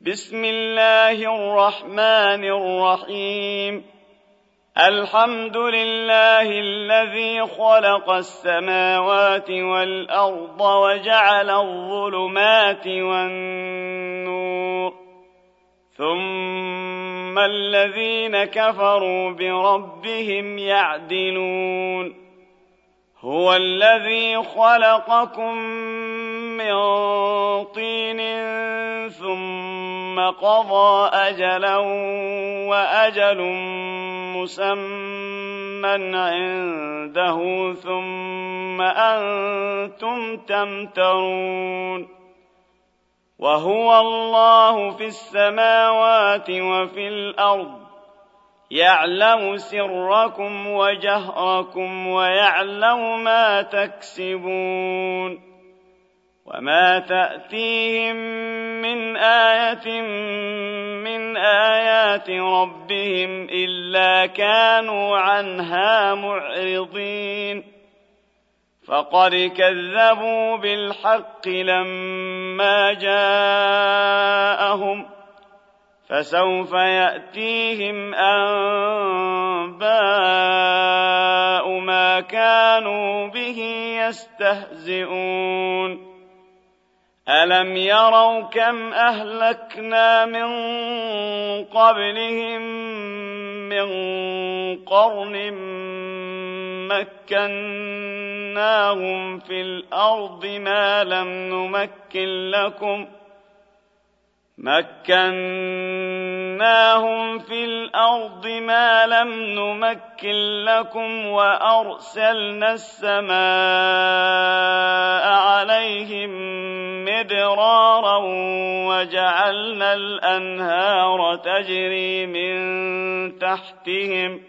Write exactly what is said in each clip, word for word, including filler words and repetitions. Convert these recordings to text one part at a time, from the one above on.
بسم الله الرحمن الرحيم. الحمد لله الذي خلق السماوات والأرض وجعل الظلمات والنور، ثم الذين كفروا بربهم يعدلون. هو الذي خلقكم من طين ثم قضى أجلا وأجل مسمى عنده ثم أنتم تمترون. وهو الله في السماوات وفي الأرض، يعلم سركم وجهركم ويعلم ما تكسبون. وما تأتيهم من آية من آيات ربهم إلا كانوا عنها معرضين. فقد كذبوا بالحق لما جاءهم، فسوف يأتيهم أنباء ما كانوا به يستهزئون. ألم يروا كم أهلكنا من قبلهم من قرن مكناهم في الأرض ما لم نمكن لكم مكناهم في الأرض ما لم نمكن لكم وأرسلنا السماء عليهم مدرارا وجعلنا الأنهار تجري من تحتهم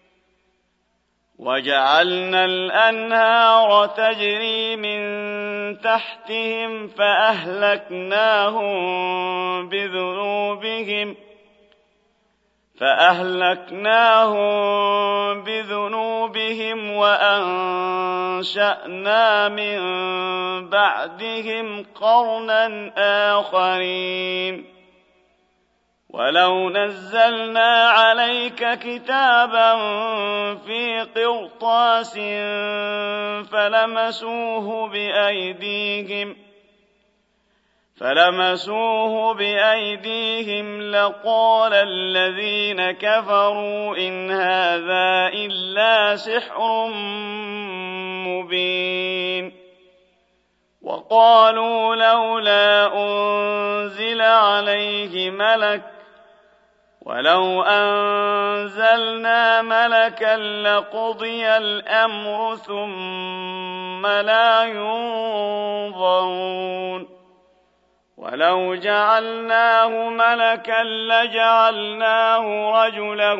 وجعلنا الأنهار تجري من تحتهم فأهلكناهم بذنوبهم فأهلكناهم بذنوبهم وأنشأنا من بعدهم قرنا آخرين. ولو نزلنا عليك كتابا في قرطاس فلمسوه بأيديهم فلمسوه بأيديهم لقال الذين كفروا إن هذا إلا سحر مبين. وقالوا لولا أنزل عليه ملك ولو أنزلنا ملكا لقضي الأمر ثم لا ينظرون. ولو جعلناه ملكا لجعلناه رجلا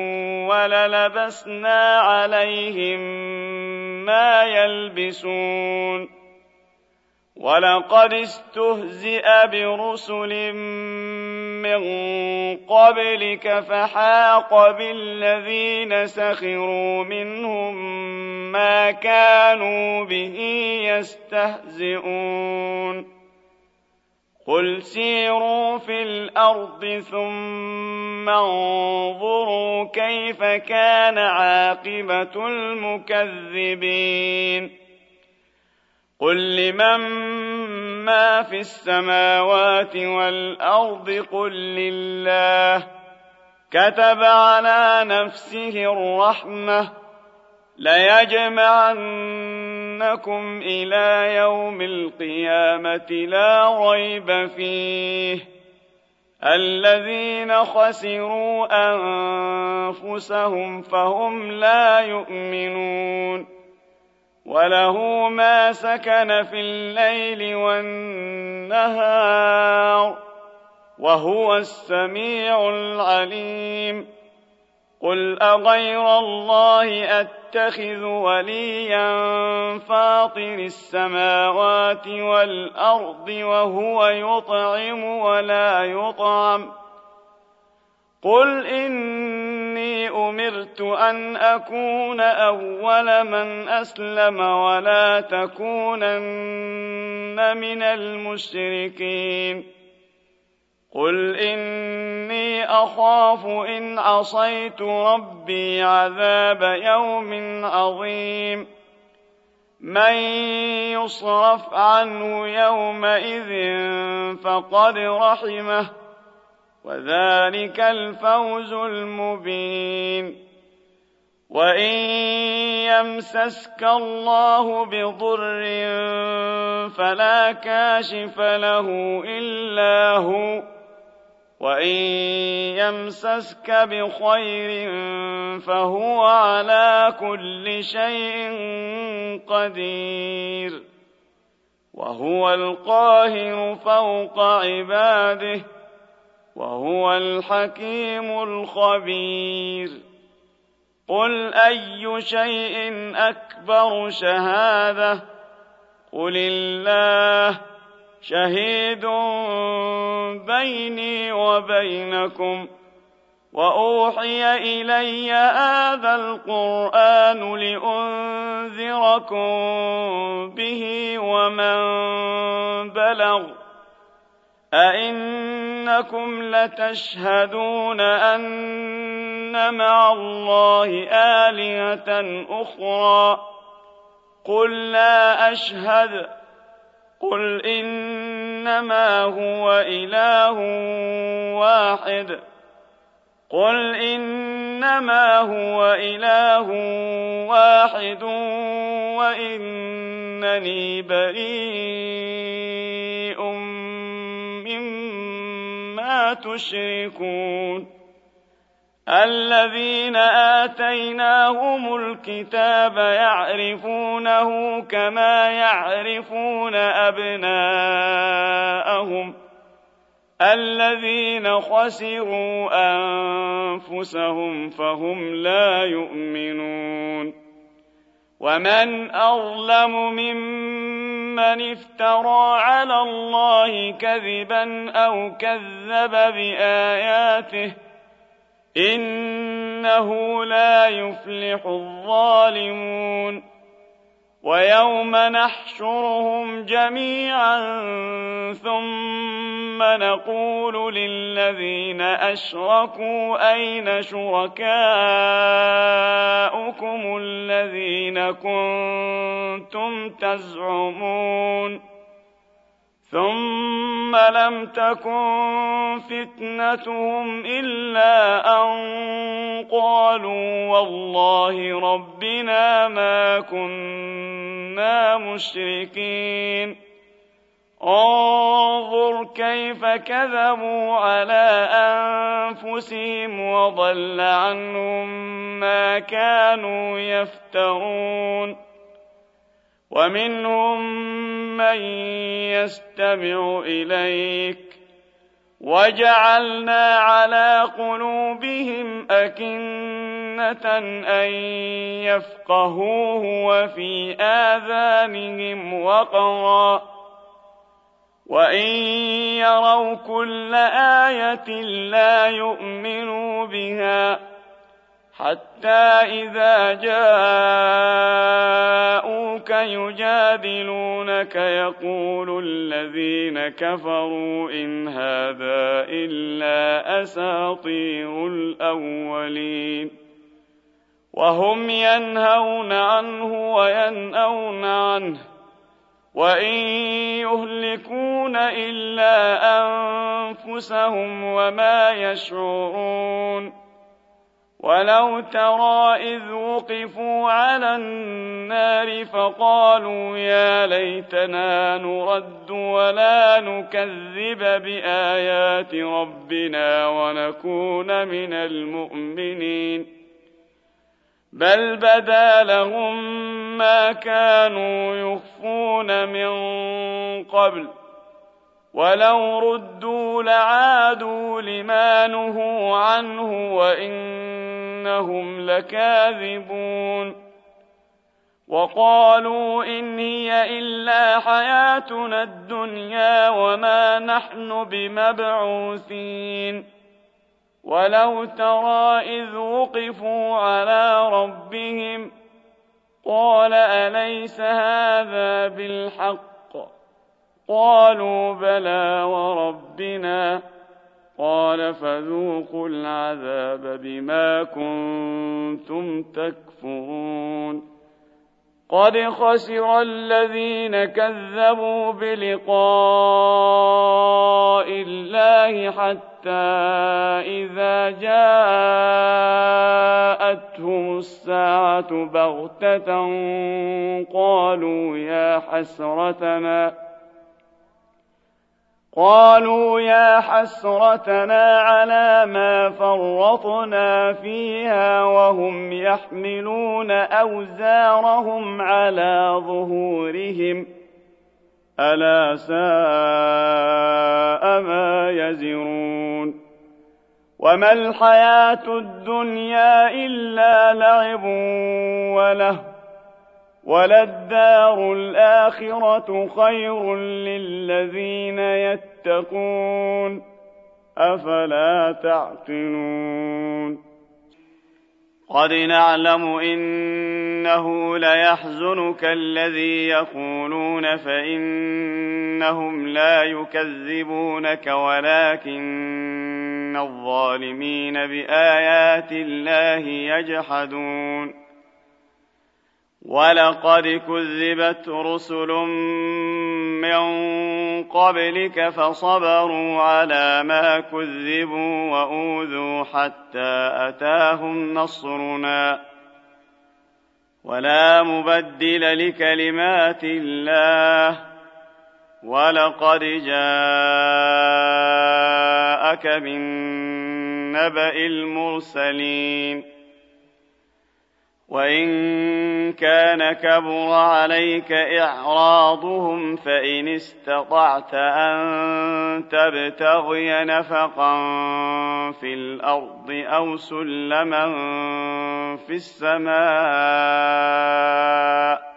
وللبسنا عليهم ما يلبسون. ولقد استهزئ برسل من قبلك فحاق بالذين سخروا منهم ما كانوا به يستهزئون. قل سيروا في الأرض ثم انظروا كيف كان عاقبة المكذبين. قل لمن ما في السماوات والأرض قل لله. كتب على نفسه الرحمة ليجمعنكم إلى يوم القيامة لا ريب فيه. الذين خسروا أنفسهم فهم لا يؤمنون. وله ما سكن في الليل والنهار وهو السميع العليم. قل أغير الله أتخذ وليا فاطر السماوات والأرض وهو يطعم ولا يطعم. قل إني أمرت أن أكون أول من أسلم ولا تكونن من المشركين. قل إني أخاف إن عصيت ربي عذاب يوم عظيم من يصرف عنه يومئذ فقد رحمه وذلك الفوز المبين وإن يمسسك الله بضر فلا كاشف له إلا هو وإن يمسسك بخير فهو على كل شيء قدير وهو القاهر فوق عباده وهو الحكيم الخبير قل أي شيء أكبر شهادة قل الله شهيد بيني وبينكم وأوحي إلي هذا القرآن لأنذركم به ومن بلغ أئنكم لتشهدون أن مع الله آلهة أخرى قل لا أشهد قل إنما هو إله واحد قل إنما هو إله واحد وإنني بريء مما تشركون الذين آتيناهم الكتاب يعرفونه كما يعرفون أبناءهم الذين خسروا أنفسهم فهم لا يؤمنون ومن أظلم ممن افترى على الله كذبا أو كذب بآياته إنه لا يفلح الظالمون ويوم نحشرهم جميعا ثم نقول للذين أشركوا أين شركاؤكم الذين كنتم تزعمون ثم لم تكن فتنتهم إلا أن قالوا والله ربنا ما كنا مشركين انظر كيف كذبوا على أنفسهم وضل عنهم ما كانوا يفترون ومنهم من يستمع إليك وجعلنا على قلوبهم أكنة أن يفقهوه وفي آذانهم وقرا وإن يروا كل آية لا يؤمنوا بها حتى إذا جاءوك يجادلونك يقول الذين كفروا إن هذا إلا أساطير الأولين وهم ينهون عنه وينأون عنه وإن يهلكون إلا أنفسهم وما يشعرون ولو ترى إذ وقفوا على النار فقالوا يا ليتنا نرد ولا نكذب بآيات ربنا ونكون من المؤمنين بل بدا لهم ما كانوا يخفون من قبل ولو ردوا لعادوا لما نهوا عنه وإنهم لكاذبون وقالوا إن هي إلا حياتنا الدنيا وما نحن بمبعوثين ولو ترى إذ وقفوا على ربهم قال أليس هذا بالحق قالوا بلى وربنا قال فذوقوا العذاب بما كنتم تكفرون قد خسر الذين كذبوا بلقاء الله حتى إذا جاءتهم الساعة بغتة قالوا يا حسرتنا قالوا يا حسرتنا على ما فرطنا فيها وهم يحملون أوزارهم على ظهورهم ألا ساء ما يزرون وما الحياة الدنيا إلا لعب وله وللدار الآخرة خير للذين يتقون أفلا تعقلون قد نعلم إنه ليحزنك الذي يقولون فإنهم لا يكذبونك ولكن الظالمين بآيات الله يجحدون ولقد كذبت رسل من قبلك فصبروا على ما كذبوا وأوذوا حتى أتاهم نصرنا ولا مبدل لكلمات الله ولقد جاءك من نبأ المرسلين وإن كان كبر عليك إعراضهم فإن استطعت أن تبتغي نفقا في الأرض أو سلما في السماء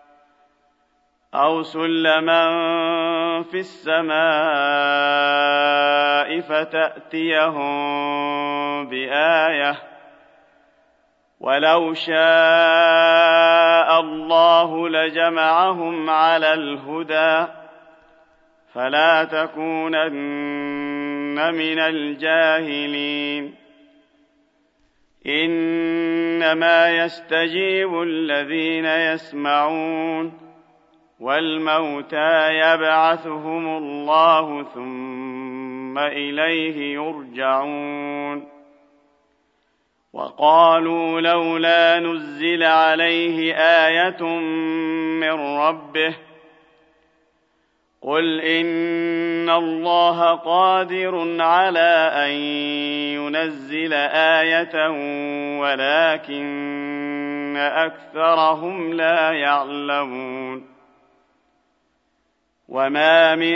أو سلما في السماء فتأتيهم بآية ولو شاء الله لجمعهم على الهدى فلا تكونن من الجاهلين إنما يستجيب الذين يسمعون والموتى يبعثهم الله ثم إليه يرجعون وقالوا لولا نزل عليه آية من ربه قل إن الله قادر على أن ينزل آية ولكن أكثرهم لا يعلمون وما من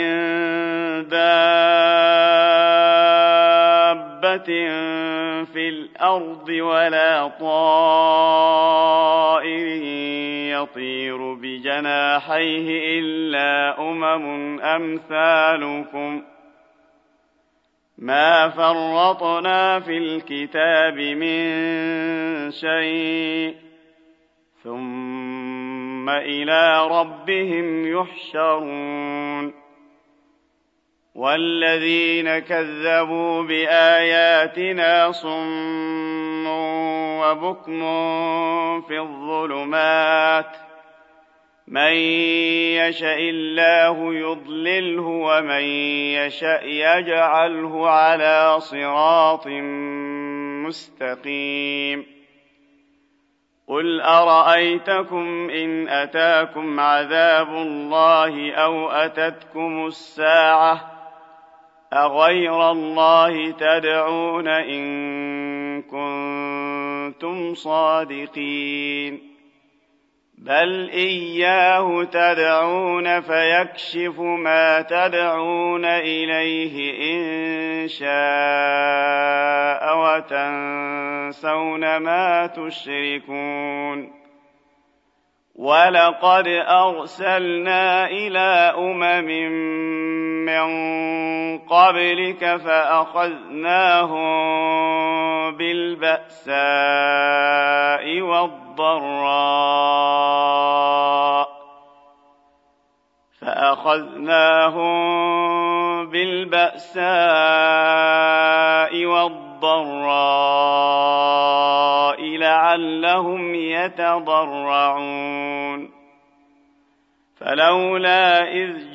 دابة في الأرض ولا طائر يطير بجناحيه إلا أمم أمثالكم ما فرطنا في الكتاب من شيء ثم إلى ربهم يحشرون والذين كذبوا بآياتنا صم وبكم في الظلمات من يشاء الله يضلله ومن يشاء يجعله على صراط مستقيم قل أرأيتكم إن أتاكم عذاب الله أو أتتكم الساعة أغير الله تدعون إن كنتم صادقين بل إياه تدعون فيكشف ما تدعون إليه إن شاء وتنسون ما تشركون ولقد أرسلنا إلى أمم من قبلك فأخذناهم بالبأساء والضراء فأخذناهم بالبأساء والضراء لعلهم يتضرعون فلولا إذ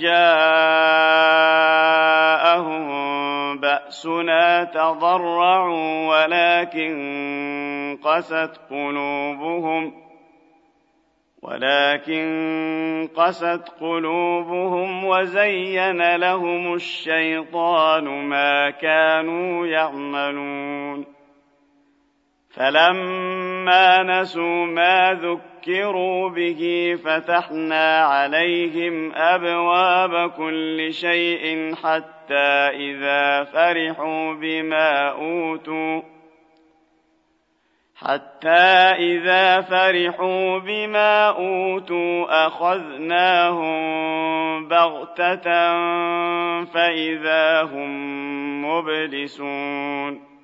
جاءهم بأسنا تضرعوا ولكن قست قلوبهم ولكن قست قلوبهم وزين لهم الشيطان ما كانوا يعملون فلما نسوا ما ذكروا به فتحنا عليهم أبواب كل شيء حتى إذا فرحوا بما أوتوا حتى إذا فرحوا بما أوتوا أخذناهم بغتة فإذا هم مبلسون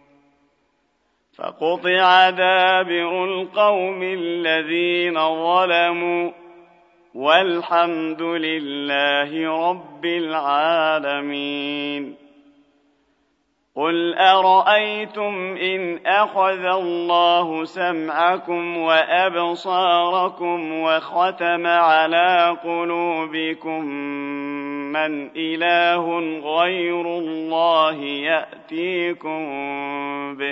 فقطع دابر القوم الذين ظلموا والحمد لله رب العالمين قل أرأيتم إن أخذ الله سمعكم وأبصاركم وختم على قلوبكم من إله غير الله يأتيكم به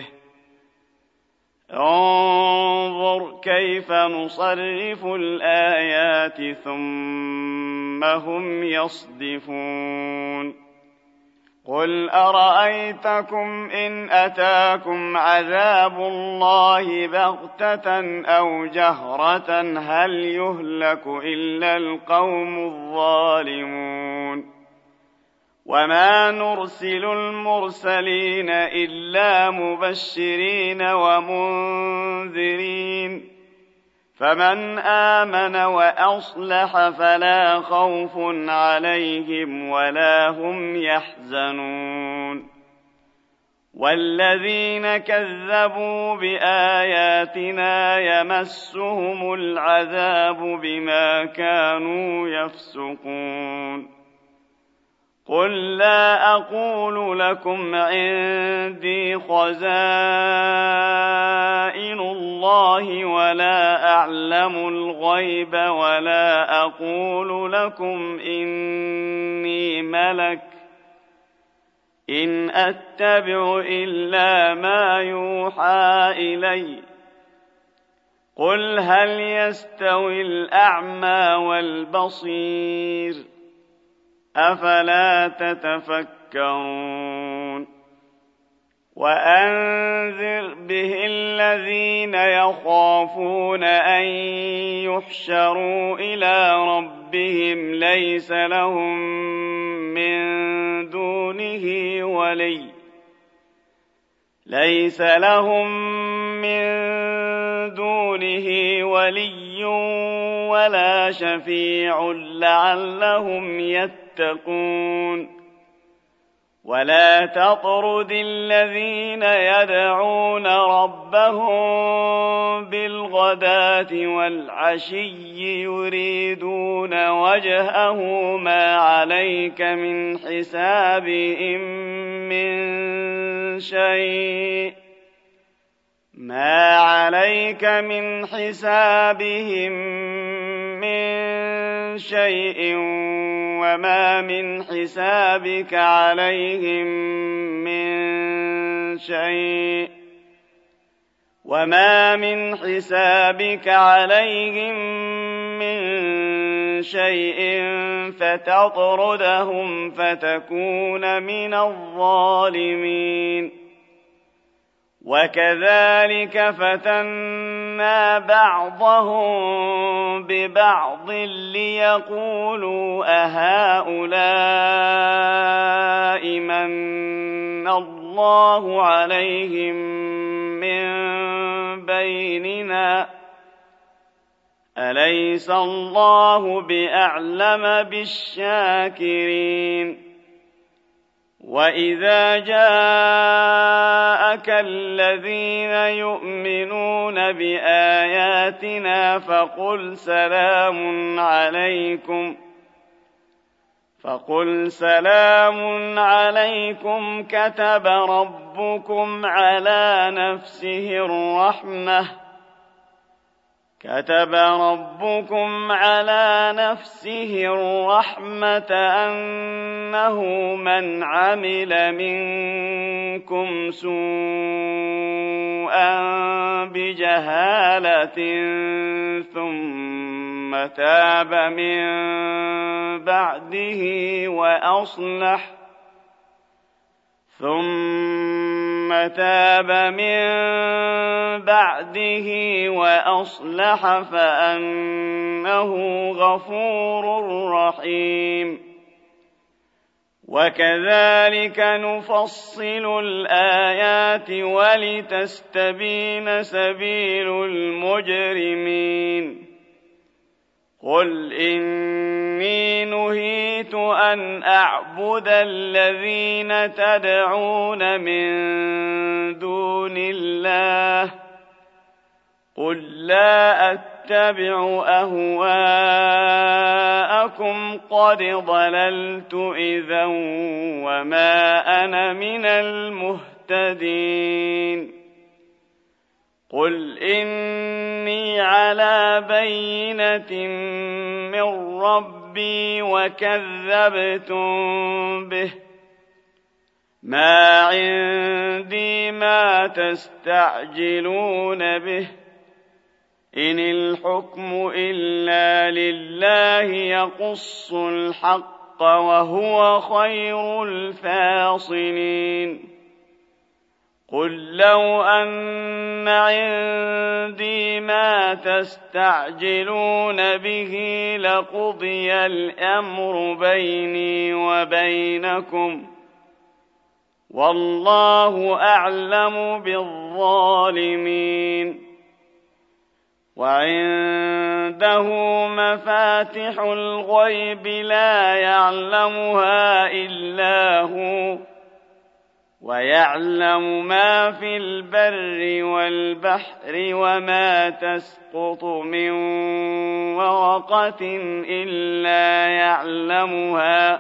انظر كيف نصرف الآيات ثم هم يصدفون قل أرأيتكم إن أتاكم عذاب الله بغتة أو جهرة هل يهلك إلا القوم الظالمون وما نرسل المرسلين إلا مبشرين ومنذرين فمن آمن وأصلح فلا خوف عليهم ولا هم يحزنون والذين كذبوا بآياتنا يمسهم العذاب بما كانوا يفسقون قل لا أقول لكم عندي خزائن الله ولا أعلم الغيب ولا أقول لكم إني ملك إن أتبع إلا ما يوحى إلي قل هل يستوي الأعمى والبصير أفلا تتفكرون وأنذر به الذين يخافون أن يحشروا إلى ربهم ليس لهم من دونه ولي ليس لهم من دونه ولي ولا شفيع لعلهم يتقون ولا تطرد الذين يدعون ربهم بالغداة والعشي يريدون وجهه ما عليك من حسابهم من شيء ما عليك من حسابهم من شيء وما من حسابك عليهم من شيء وما من حسابك عليهم من شيء فتطردهم فتكون من الظالمين وكذلك فتنا بعضهم ببعض ليقولوا أهؤلاء من الله عليهم من بيننا أليس الله بأعلم بالشاكرين وإذا جاءك الذين يؤمنون بآياتنا فقل سلام عليكم فقل سلام عليكم كتب ربكم على نفسه الرحمة كتب ربكم على نفسه الرحمة أنه من عمل منكم سوءا بجهالة ثم تاب من بعده وأصلح ثم تاب من بعده وأصلح فأنه غفور رحيم. وكذلك نفصل الآيات ولتستبين سبيل المجرمين. قل إني نهيت أن أعبد الذين تدعون من دون الله قل لا أتبع أهواءكم قد ضللت إذا وما أنا من المهتدين. قل إني على بينة من ربي وكذبتم به ما عندي ما تستعجلون به إن الحكم إلا لله يقص الحق وهو خير الفاصلين. قل لو أن عندي ما تستعجلون به لقضي الأمر بيني وبينكم والله أعلم بالظالمين. وعنده مفاتح الغيب لا يعلمها إلا هو ويعلم ما في البر والبحر وما تسقط من ورقة إلا يعلمها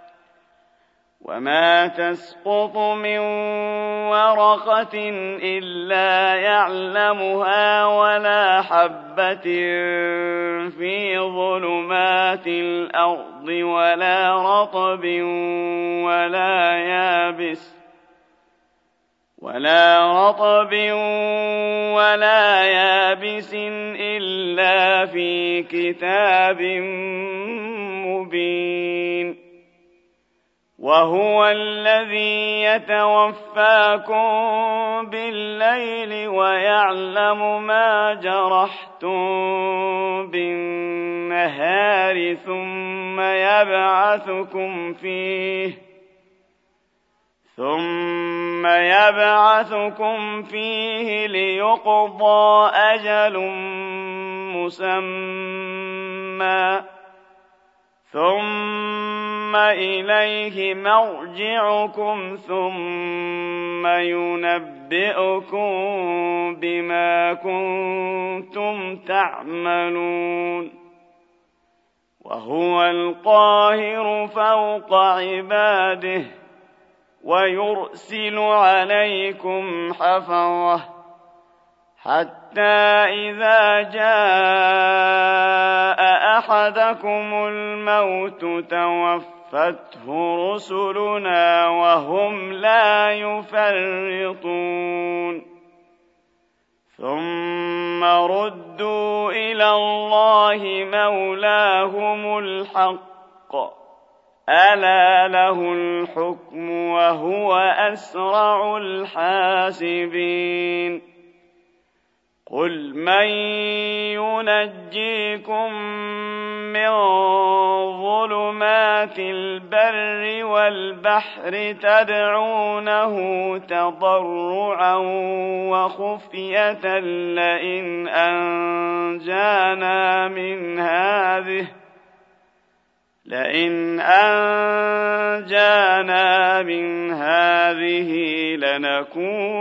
وما تسقط من ورقة إلا يعلمها ولا حبة في ظلمات الأرض ولا رطب ولا يابس ولا رطب ولا يابس إلا في كتاب مبين. وهو الذي يتوفاكم بالليل ويعلم ما جرحتم بالنهار ثم يبعثكم فيه ثم يبعثكم فيه ليقضى أجل مسمى ثم إليه مرجعكم ثم ينبئكم بما كنتم تعملون. وهو القاهر فوق عباده ويرسل عليكم حفظة حتى إذا جاء أحدكم الموت توفته رسلنا وهم لا يفرطون ثم ردوا إلى الله مولاهم الحق ألا له الحكم وهو أسرع الحاسبين. قل من ينجيكم من ظلمات البر والبحر تدعونه تضرعا وخفية لئن أنجانا من هذه لئن أنجانا من هذه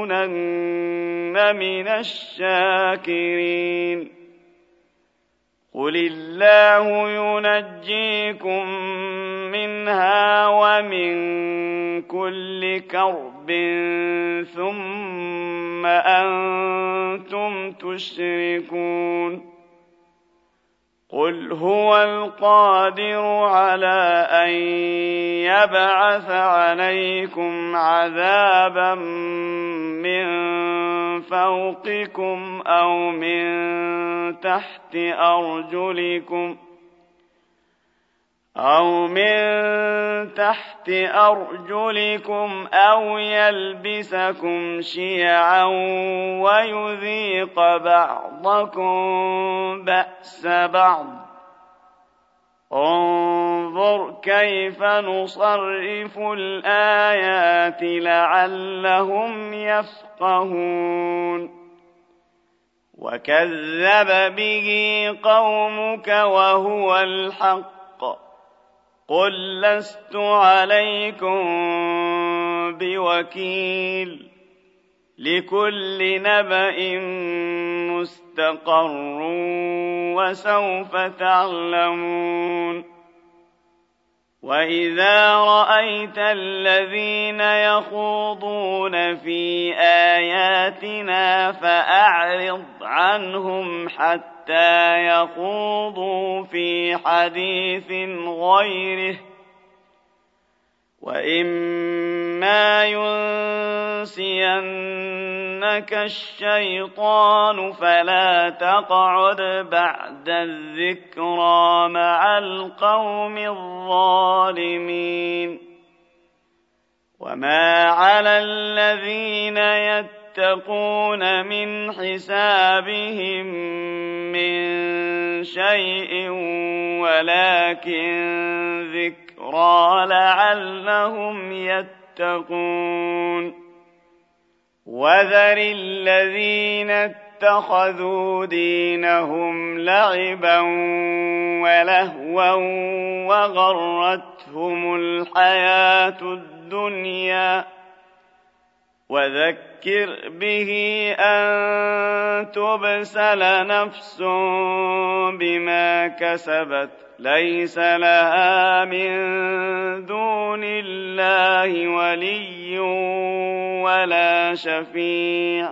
لنكونن من الشاكرين. قل الله ينجيكم منها ومن كل كرب ثم أنتم تشركون قل هو القادر على أن يبعث عليكم عذابا من فوقكم أو من تحت أرجلكم أو من تحت أرجلكم أو يلبسكم شيعا ويذيق بعضكم بأس بعض انظر كيف نصرف الآيات لعلهم يفقهون وكذب به قومك وهو الحق قل لست عليكم بوكيل لكل نبأ مستقر وسوف تعلمون وإذا رأيت الذين يخوضون في آياتنا فأعرض عنهم حتى يخوضوا في حديث غيره وإما ينسينك الشيطان فلا تقعد بعد الذكرى مع القوم الظالمين وما على الذين يتقون من حسابهم من شيء ولكن ذكر لعلهم يتقون وذر الذين اتخذوا دينهم لعبا ولهوا وغرتهم الحياة الدنيا وذكر به أن تبسل نفس بما كسبت ليس لها من دون الله ولي ولا شفيع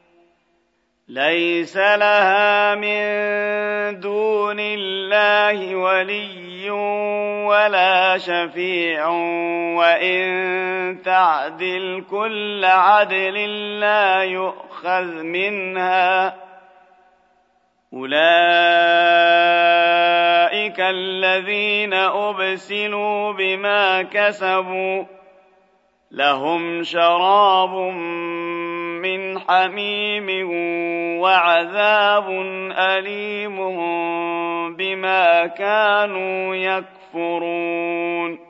ليس لها من دون الله ولي ولا شفيع وإن تعدل كل عدل لا يؤخذ منها أولئك الذين أبسلوا بما كسبوا لهم شراب من حميم وعذاب أليم بما كانوا يكفرون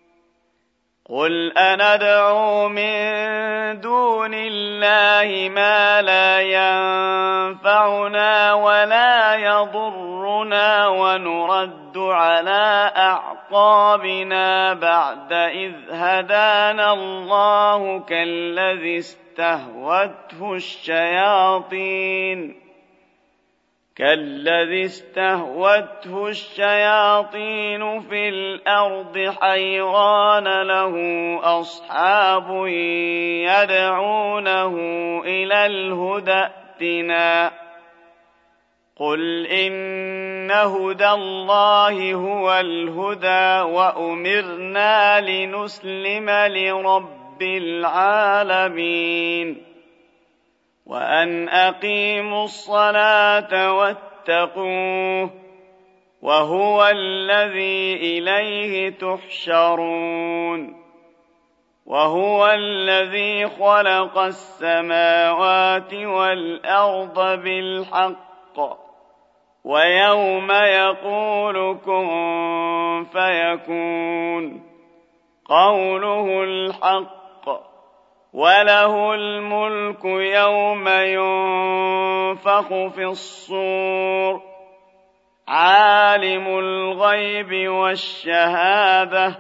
قل أندعو من دون الله ما لا ينفعنا ولا يضرنا ونرد على أعقابنا بعد إذ هدانا الله كالذي استهوته الشياطين كالذي استهوته الشياطين في الأرض حيران له أصحاب يدعونه إلى الهدى ائتنا قل إن هدى الله هو الهدى وأمرنا لنسلم لرب العالمين وأن أقيموا الصلاة واتقوه وهو الذي إليه تحشرون وهو الذي خلق السماوات والأرض بالحق ويوم يقول كن فيكون قوله الحق وله الملك يوم ينفخ في الصور عالم الغيب والشهادة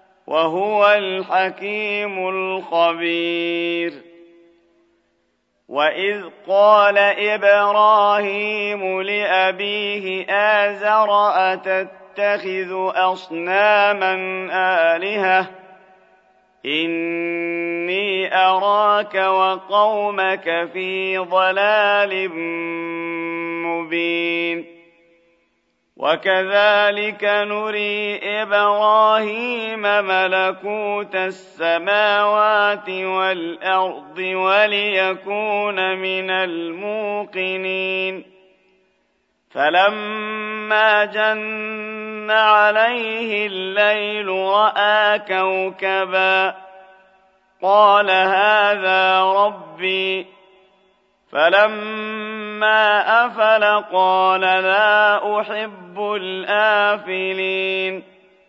وهو الحكيم الخبير وإذ قال إبراهيم لأبيه آزر أتتخذ أصناما آلهة إني أراك وقومك في ضلال مبين وكذلك نري إبراهيم ملكوت السماوات والأرض وليكون من الموقنين فلما جن عليه الليل رأى كوكبا قال هذا ربي فلما أفل قال لا أحب الآفلين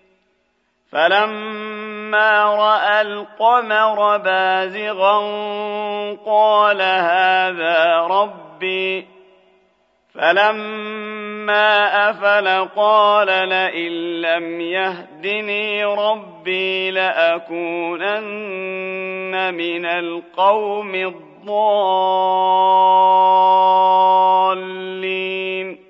فلما رأى القمر بازغا قال هذا ربي فلما أفل قال لئن لم يهدني ربي لأكونن من القوم الضالين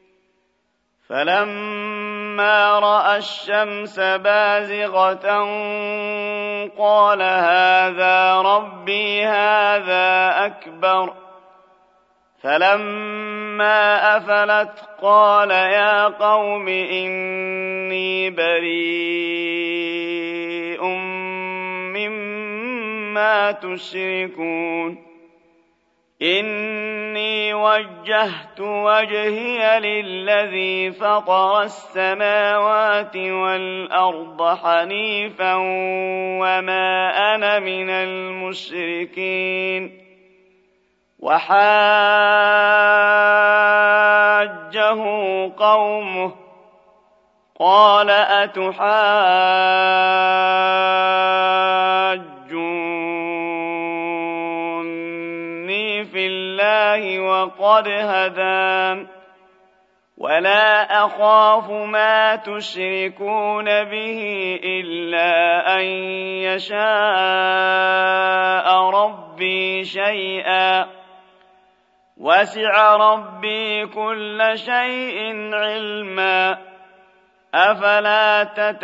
فلما رأى الشمس بازغة قال هذا ربي هذا أكبر فلما أفلت قال يا قوم إني بريء مما تشركون إني وجهت وجهي للذي فطر السماوات والأرض حنيفا وما أنا من المشركين وحاجه قومه قال أتحاجوني في الله وقد هدان ولا أخاف ما تشركون به إلا أن يشاء ربي شيئا وسع ربي كل شيء علما أفلا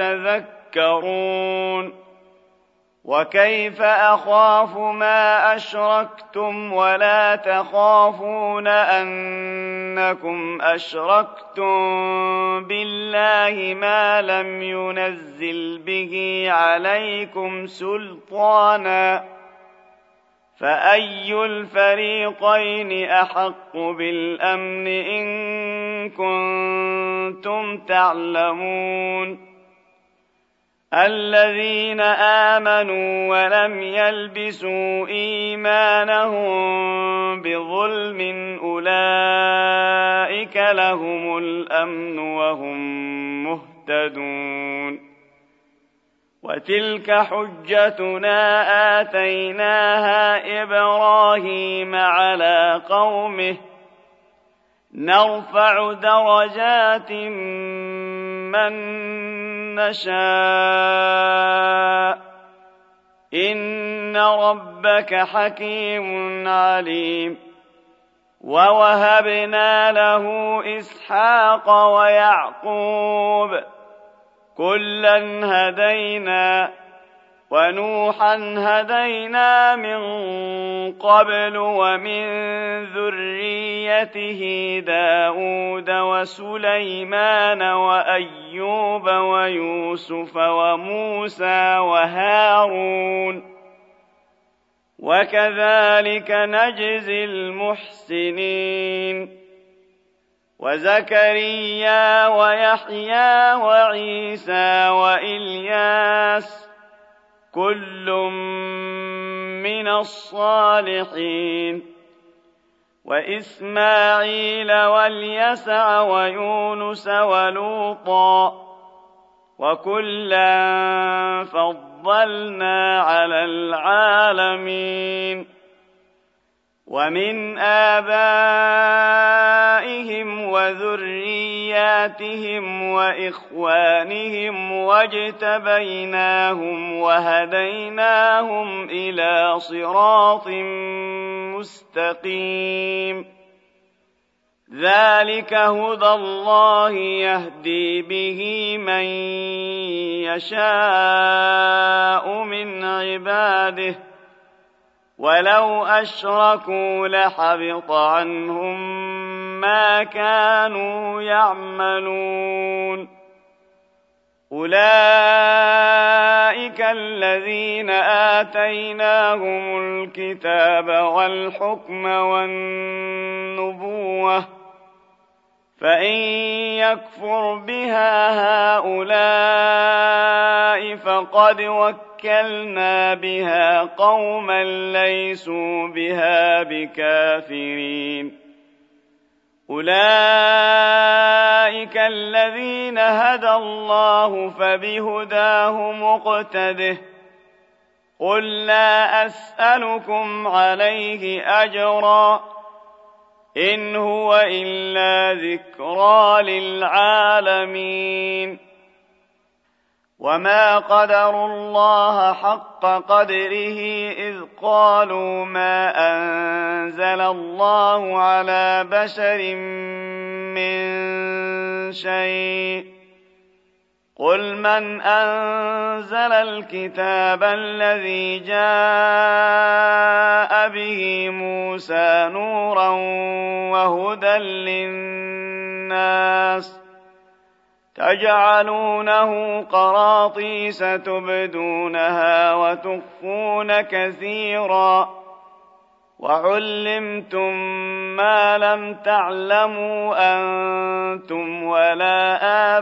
تتذكرون وكيف أخاف ما أشركتم ولا تخافون أنكم أشركتم بالله ما لم ينزل به عليكم سلطانا فأي الفريقين أحق بالأمن إن كنتم تعلمون الذين آمنوا ولم يلبسوا إيمانهم بظلم أولئك لهم الأمن وهم مهتدون وتلك حجتنا آتيناها إبراهيم على قومه نرفع درجات من نشاء إن ربك حكيم عليم ووهبنا له إسحاق ويعقوب كلا هدينا ونوحا هدينا من قبل ومن ذريته داود وسليمان وأيوب ويوسف وموسى وهارون وكذلك نجزي المحسنين وزكريا ويحيى وعيسى وإلياس كل من الصالحين وإسماعيل واليسع ويونس ولوطا وكلا فضلنا على العالمين ومن آبائهم آبائهم وذرياتهم وإخوانهم واجتبيناهم وهديناهم إلى صراط مستقيم ذلك هدى الله يهدي به من يشاء من عباده ولو أشركوا لحبط عنهم ما كانوا يعملون أولئك الذين آتيناهم الكتاب والحكم والنبوة فإن يكفر بها هؤلاء فقد وكلنا بها قوما ليسوا بها بكافرين أولئك الذين هدى الله فبهداه مقتده قل لا أسألكم عليه أجرا إن هو إلا ذكرى للعالمين وما قدروا الله حق قدره إذ قالوا ما أنزل الله على بشر من شيء قل من أنزل الكتاب الذي جاء به موسى نورا وهدى للناس تجعلونه قراطيس تبدونها وتخفون كثيرا وعلمتم ما لم تعلموا أنتم ولا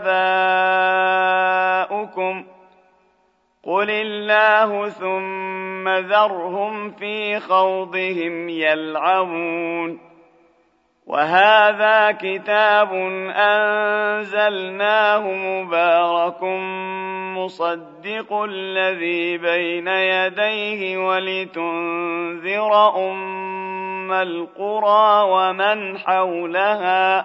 آباؤكم قل الله ثم ذرهم في خوضهم يلعبون وهذا كتاب أنزلناه مبارك مصدق الذي بين يديه ولتنذر أم القرى ومن حولها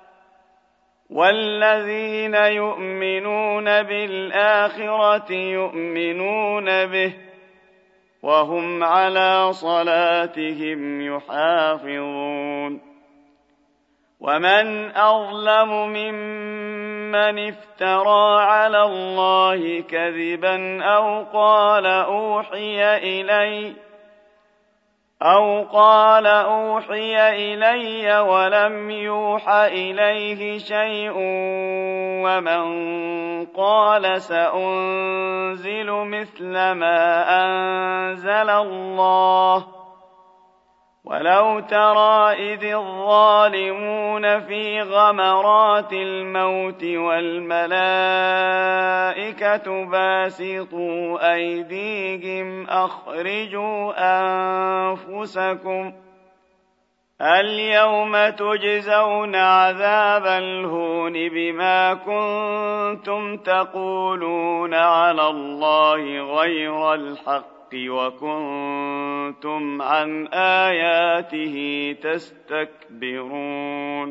والذين يؤمنون بالآخرة يؤمنون به وهم على صلاتهم يحافظون ومن أظلم ممن افترى على الله كذبا أو قال أوحي إلي أو قال أوحي إلي ولم يوح إليه شيء ومن قال سأنزل مثل ما أنزل الله ولو ترى إذ الظالمون في غمرات الموت والملائكة باسطوا أيديهم أخرجوا أنفسكم اليوم تجزون عذاب الهون بما كنتم تقولون على الله غير الحق وكنتم عن آياته تستكبرون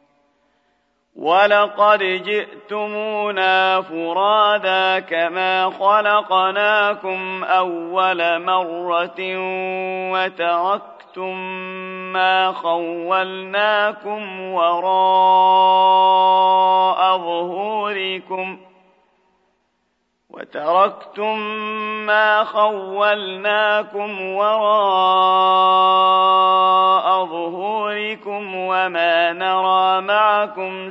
ولقد جئتمونا فرادا كما خلقناكم أول مرة وتركتم ما خولناكم وراء ظهوركم وتركتم ما خولناكم وراء ظهوركم وما نرى معكم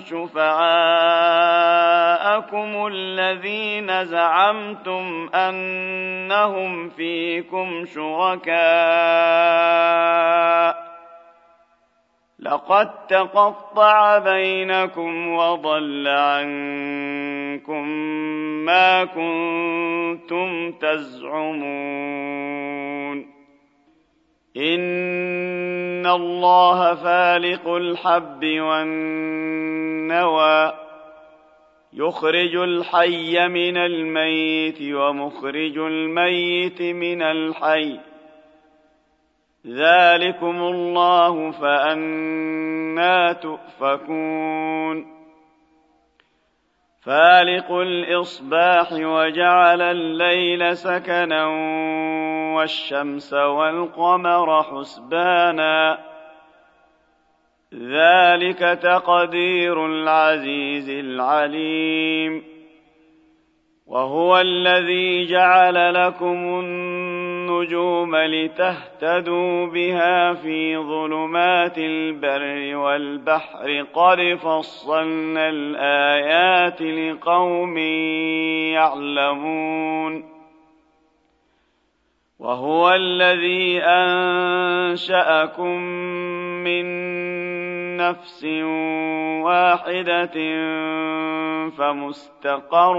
شفعاءكم الذين زعمتم أنهم فيكم شركاء لقد تقطع بينكم وضل عنكم ما كنتم تزعمون إن الله فالق الحب والنوى يخرج الحي من الميت ومخرج الميت من الحي ذلكم الله فأنى تؤفكون فالق الإصباح وجعل الليل سكنا والشمس والقمر حسبانا ذلك تقدير العزيز العليم وهو الذي جعل لكم النجوم لتهتدوا بها في ظلمات البر والبحر قد فصلنا الآيات لقوم يعلمون وهو الذي أنشأكم من نفس واحدة فمستقر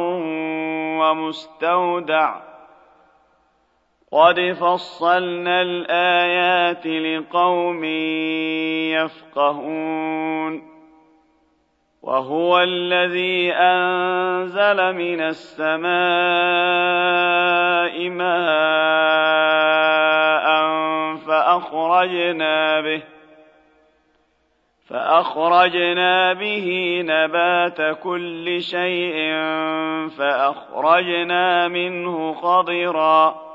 ومستودع قد فصلنا الآيات لقوم يفقهون وهو الذي أنزل من السماء ماء فأخرجنا به فأخرجنا به نبات كل شيء فأخرجنا منه خضرا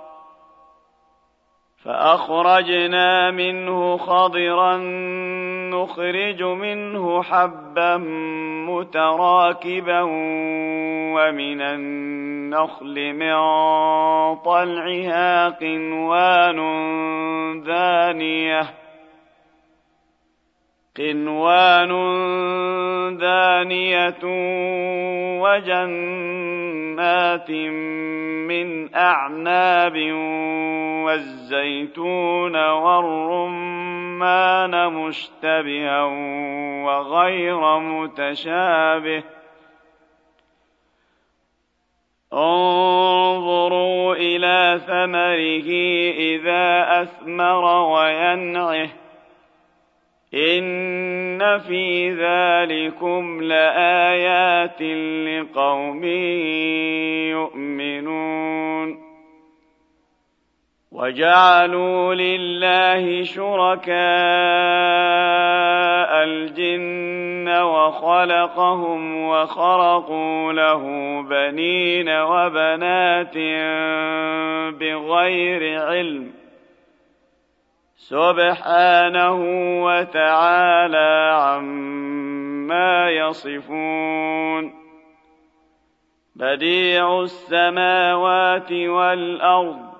فأخرجنا منه خضرا نخرج منه حبا متراكبا ومن النخل من طلعها قنوان دانية قنوان دانية وجنات من أعناب والزيتون والرمان مشتبها وغير متشابه انظروا إلى ثمره إذا أثمر وينعه إن في ذلكم لآيات لقوم يؤمنون وجعلوا لله شركاء الجن وخلقهم وخرقوا له بنين وبنات بغير علم سبحانه وتعالى عما يصفون بديع السماوات والأرض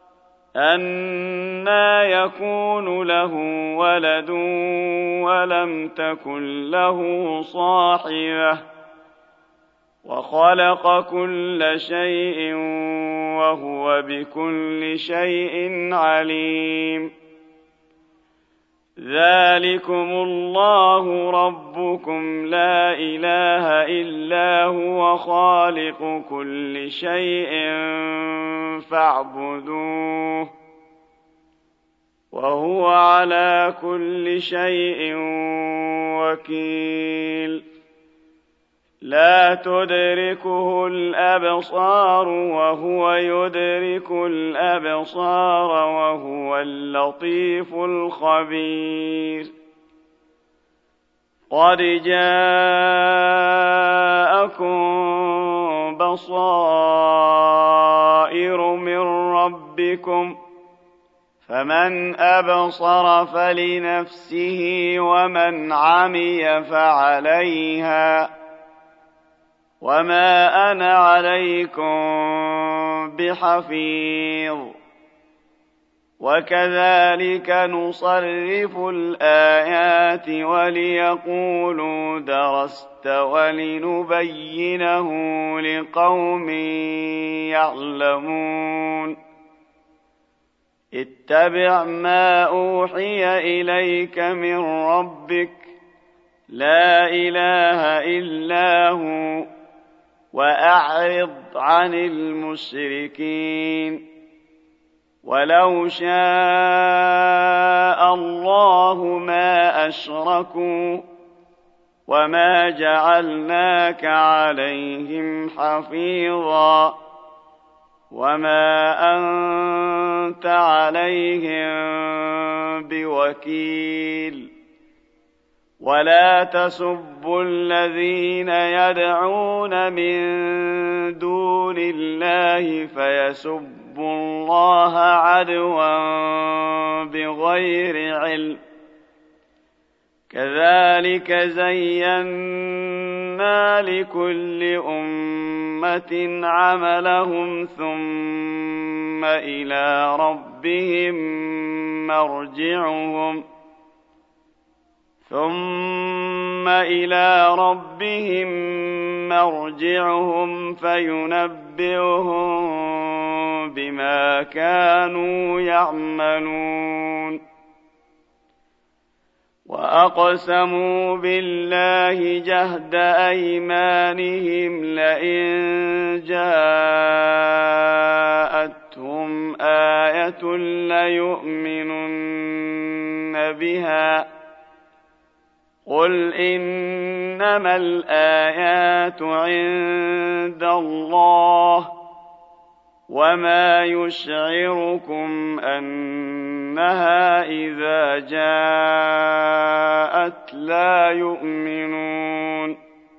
أنى يكون له ولد ولم تكن له صاحبة وخلق كل شيء وهو بكل شيء عليم ذلكم الله ربكم لا إله إلا هو خالق كل شيء فاعبدوه وهو على كل شيء وكيل لا تدركه الأبصار وهو يدرك الأبصار وهو اللطيف الخبير قد جاءكم بصائر من ربكم فمن أبصر فلنفسه ومن عمي فعليها وما أنا عليكم بحفيظ وكذلك نصرف الآيات وليقولوا درست ولنبينه لقوم يعلمون اتبع ما أوحي إليك من ربك لا إله إلا هو وأعرض عن المشركين ولو شاء الله ما أشركوا وما جعلناك عليهم حفيظا وما أنت عليهم بوكيل ولا تسبوا الذين يدعون من دون الله فيسبوا الله عدوا بغير علم كذلك زينا لكل أمة عملهم ثم إلى ربهم مرجعهم ثم إلى ربهم مرجعهم فينبئهم بما كانوا يعملون وأقسموا بالله جهد أيمانهم لئن جاءتهم آية ليؤمنن بها قل إنما الآيات عند الله وما يشعركم أنها إذا جاءت لا يؤمنون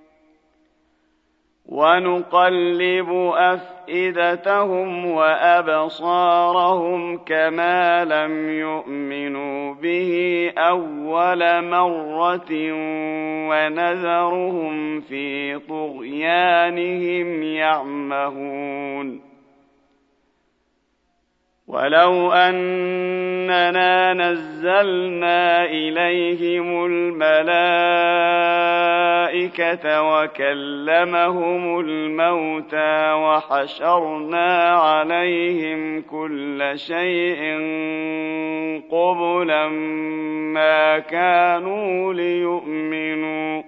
ونقلب أفئدتهم وأبصارهم كما لم يؤمنوا به أول مرة ونذرهم في طغيانهم يعمهون ولو أننا نزلنا إليهم الملائكة وكلمهم الموتى وحشرنا عليهم كل شيء قبلا ما كانوا ليؤمنوا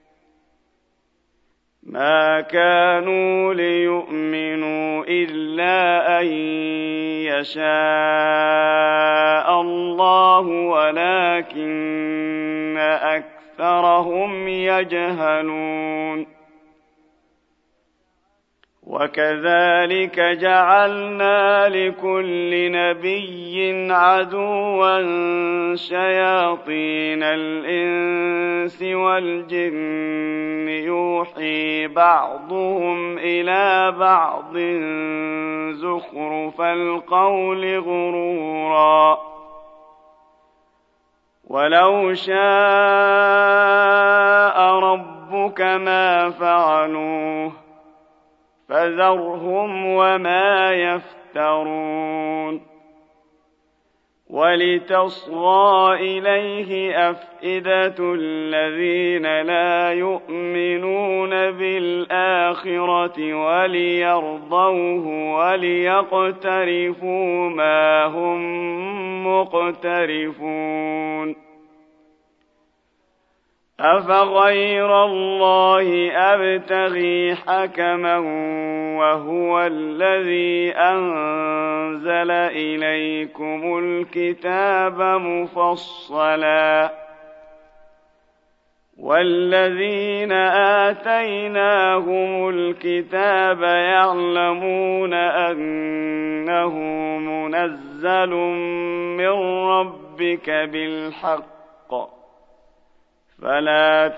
ما كانوا ليؤمنوا إلا أن يشاء الله ولكن أكثرهم يجهلون وكذلك جعلنا لكل نبي عدوا شياطين الإنس والجن يوحي بعضهم إلى بعض زخرف القول غرورا ولو شاء ربك ما فعلوه فذرهم وما يفترون ولتصغى إليه أفئدة الذين لا يؤمنون بالآخرة وليرضوه وليقترفوا ما هم مقترفون أفغير الله أبتغي حكما وهو الذي أنزل إليكم الكتاب مفصلا والذين آتيناهم الكتاب يعلمون أنه منزل من ربك بالحق فلا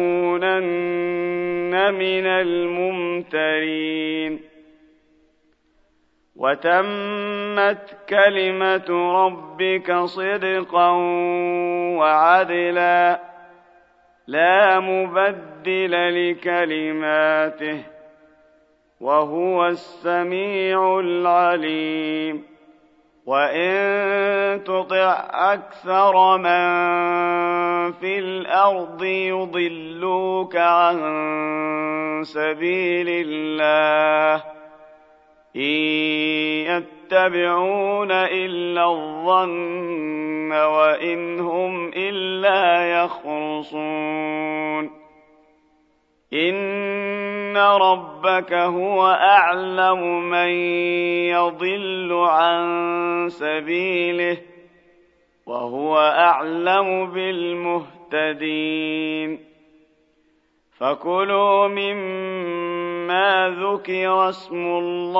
تكونن من الممترين وتمت كلمة ربك صدقا وعدلا لا مبدل لكلماته وهو السميع العليم وإن تطع أكثر من في الأرض يضلوك عن سبيل الله إن يتبعون إلا الظن وإن هم إلا يخرصون إن ربك هو أعلم من يضل عن سبيله وهو أعلم بالمهتدين فكلوا مما ذكر اسم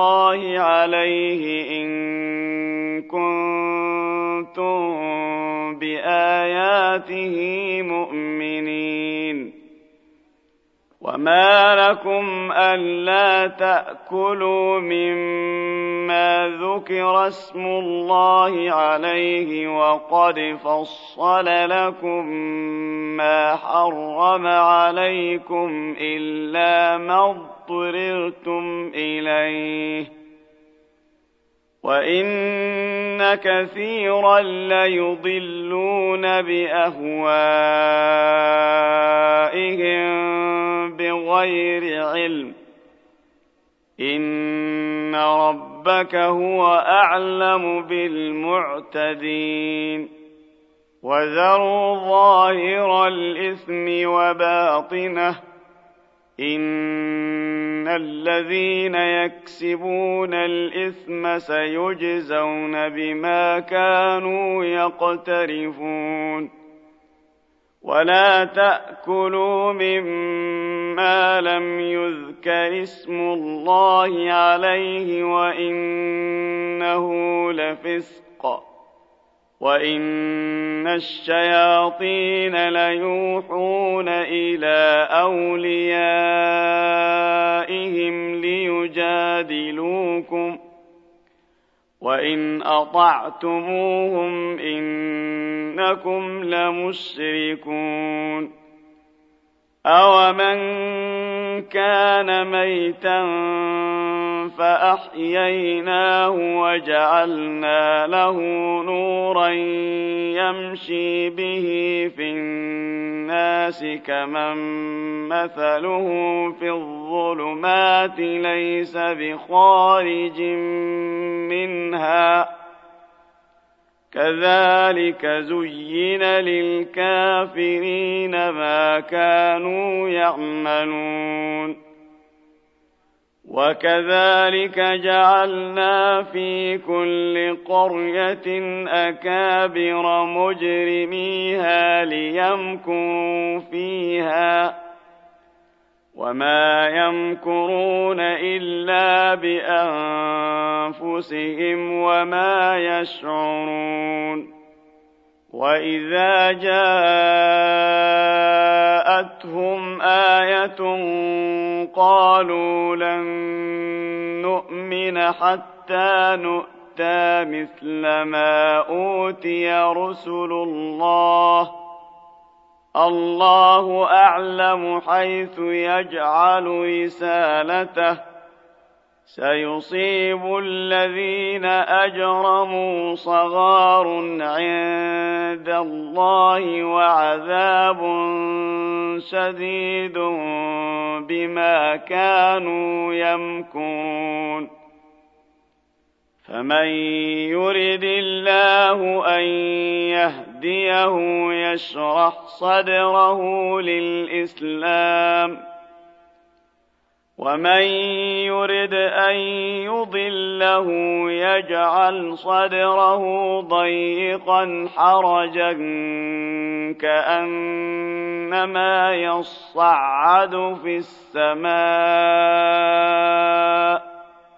الله عليه إن كنتم بآياته مؤمنين. وما لكم ألا تأكلوا مما ذكر اسم الله عليه وقد فصل لكم ما حرم عليكم إلا ما اضطررتم إليه وإن كثيرا ليضلون بأهوائهم بغير علم إن ربك هو أعلم بالمعتدين. وذروا ظاهر الإثم وباطنه إن الذين يكسبون الإثم سيجزون بما كانوا يقترفون. ولا تأكلوا مما لم يذكر اسم الله عليه وإنه لفسق وإن الشياطين ليوحون إلى أوليائهم ليجادلوكم وإن أطعتموهم إنكم لمشركون. أومن كان ميتا فأحييناه وجعلنا له نورا يمشي به في الناس كمن مثله في الظلمات ليس بخارج منها كذلك زين للكافرين ما كانوا يعملون. وكذلك جعلنا في كل قرية أكابر مجرميها ليمكروا فيها وما يمكرون إلا بأنفسهم وما يشعرون. وإذا جاءتهم آية قالوا لن نؤمن حتى نؤتى مثل ما أوتي رسل الله الله أعلم حيث يجعل رسالته سيصيب الذين أجرموا صغار عند الله وعذاب شديد بما كانوا يمكرون. فمن يرد الله أن يهديه يشرح صدره للإسلام ومن يرد أن يضله يجعل صدره ضيقا حرجا كأنما يصعد في السماء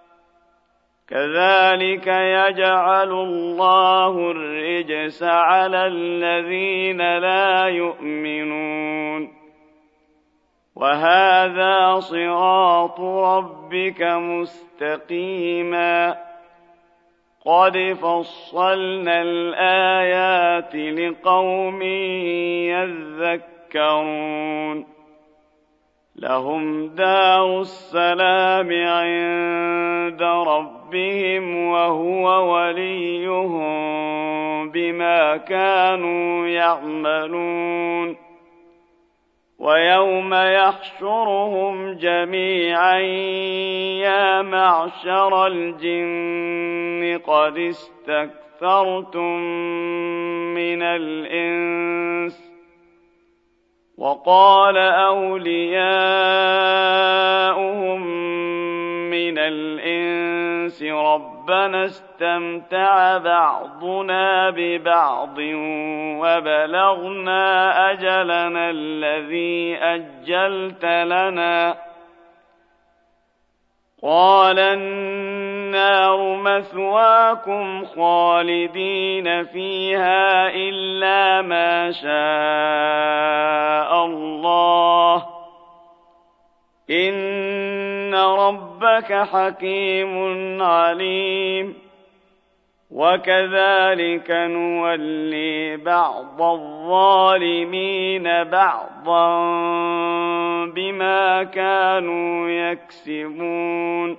كذلك يجعل الله الرجس على الذين لا يؤمنون. وهذا صراط ربك مستقيما قد فصلنا الآيات لقوم يذكرون. لهم دار السلام عند ربهم وهو وليهم بما كانوا يعملون. ويوم يحشرهم جميعا يا معشر الجن قد استكثرتم من الإنس وقال أولياؤهم من الإنس ربنا استمتع بعضنا ببعض وبلغنا أجلنا الذي أجلت لنا قال النار مثواكم خالدين فيها إلا إلا ما شاء الله إن ربك حكيم عليم وكذلك نولي بعض الظالمين بعضا بما كانوا يكسبون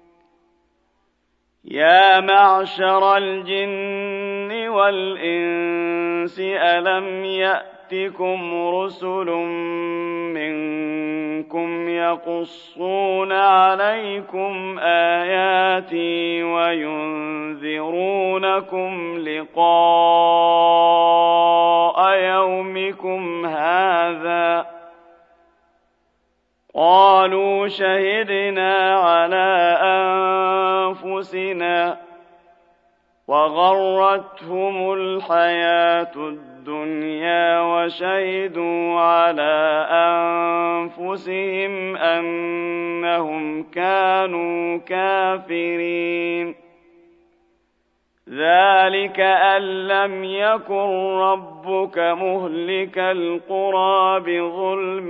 يا معشر الجن والإنس ألم يأتكم رسل منكم يقصون عليكم آياتي وينذرونكم لقاء يومكم هذا قالوا شهدنا على أنفسنا وغرتهم الحياة الدنيا وشهدوا على أنفسهم أنهم كانوا كافرين ذلك أن لم يكن ربك مهلك القرى بظلم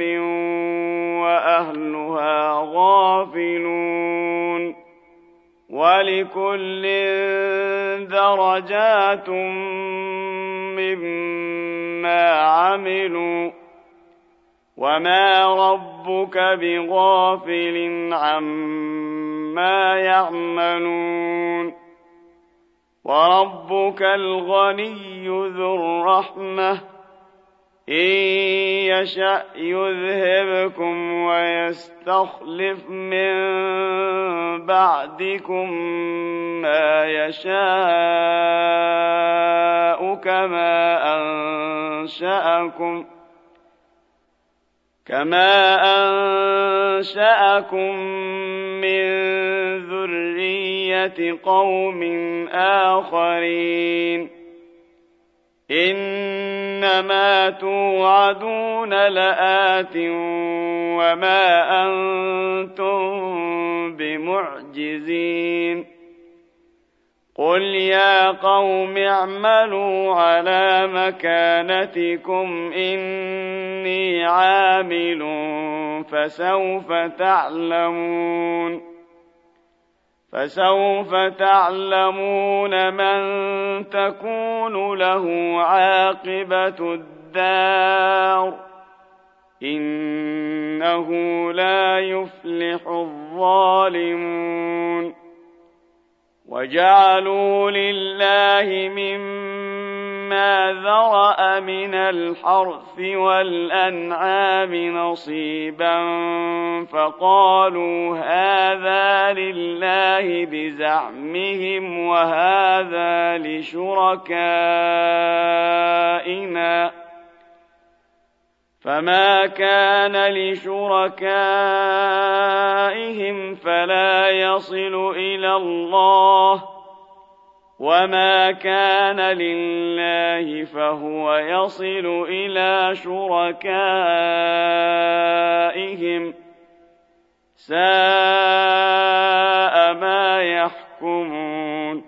وأهلها غافلون ولكل درجات مما عملوا وما ربك بغافل عما يعملون وربك الغني ذو الرحمة إن يشأ يذهبكم ويستخلف من بعدكم ما يشاء كما أنشأكم كما أنشأكم من ذرية قوم آخرين إنما توعدون لآت وما أنتم بمعجزين قل يا قوم اعملوا على مكانتكم إني عامل فسوف تعلمون فسوف تعلمون من تكون له عاقبة الدار إنه لا يفلح الظالمون وجعلوا لله مما ذرأ من الحرث والأنعام نصيبا فقالوا هذا لله بزعمهم وهذا لشركائنا فما كان لشركائهم فلا يصل إلى الله وما كان لله فهو يصل إلى شركائهم ساء ما يحكمون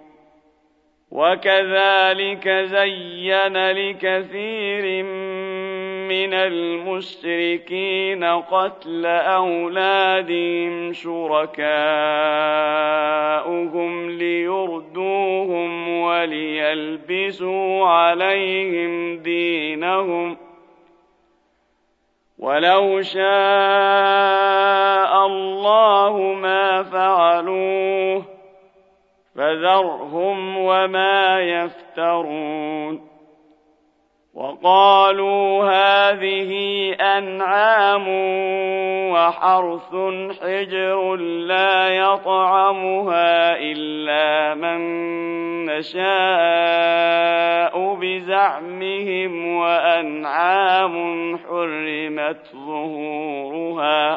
وكذلك زين لكثير من المشركين قتل أولادهم شركاؤهم ليردوهم وليلبسوا عليهم دينهم ولو شاء الله ما فعلوه فذرهم وما يفترون وقالوا هذه أنعام وحرث حجر لا يطعمها إلا من نشاء بزعمهم وأنعام حرمت ظهورها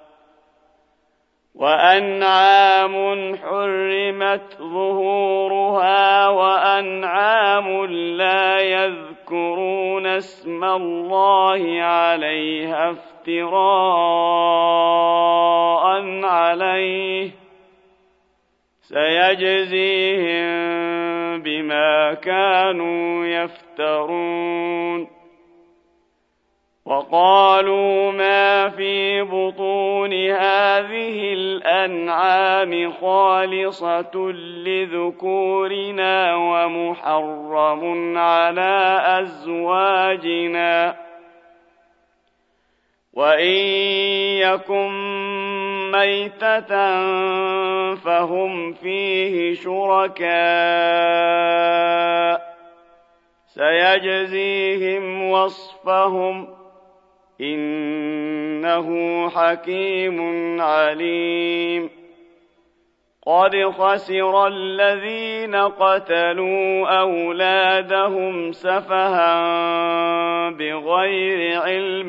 وأنعام حرمت ظهورها وأنعام لا يذكرون اسم الله عليها افتراء عليه سيجزيهم بما كانوا يفترون يفترون وقالوا ما في بطون هذه الأنعام خالصة لذكورنا ومحرم على أزواجنا وإن يكن ميتة فهم فيه شركاء سيجزيهم وصفهم إنه حكيم عليم قد خسر الذين قتلوا أولادهم سفها بغير علم